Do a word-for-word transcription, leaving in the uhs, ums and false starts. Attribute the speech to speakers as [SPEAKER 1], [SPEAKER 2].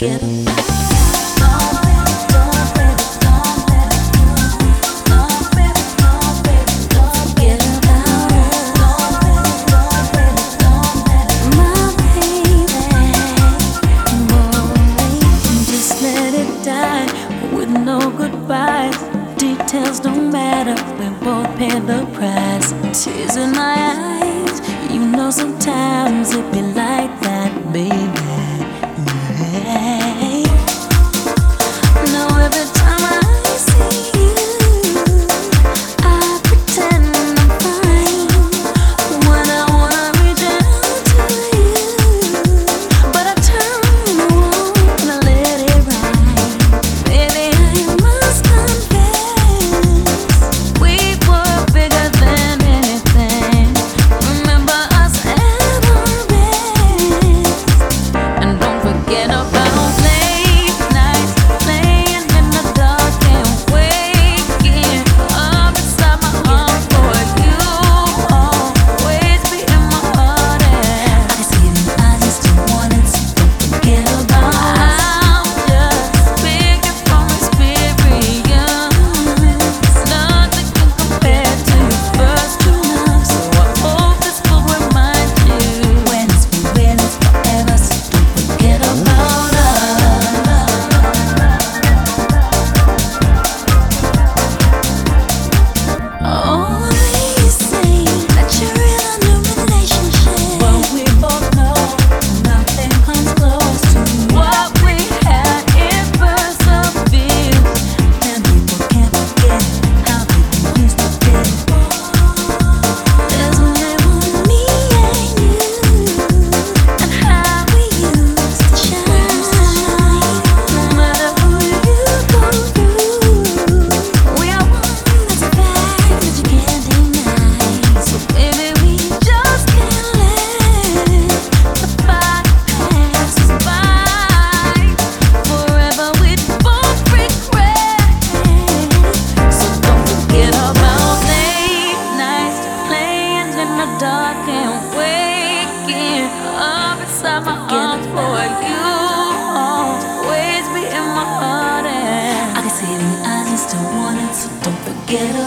[SPEAKER 1] forget about.
[SPEAKER 2] Details don't matter, we both pay the price. Tears in my eyes, you know sometimes it be like that, baby. Yeah. Now every time I see you, I pretend I'm fine when I wanna reach out to you, but I turn around and I let it ride. Baby, I must confess, we were bigger than anything. Remember us at our best, and don't forget about late nights playing in the dark and waking up inside my arms for you. Always be in my heart, and I can see it in your eyes, you still want it, so don't forget about us. I'm just speaking from experience. Nothing can compare to your first true love, so I hope this will remind you when it's for real, it's forever, so don't forget about us. Oh, you say that you're in a new relationship, but we both know nothing comes close to what we had in first abuse. And people can't forget how people used to be. There's only one me and you, and how we used to shine. No matter who you go through, we are one, that's a fact that you can't deny. So baby, we just can't let the past pass us by. Forever we'd both regret. So don't forget about late nights playing in the dark and waking up inside my arms for you. Always be in my heart, and I can see it in your eyes, you still want it, so don't forget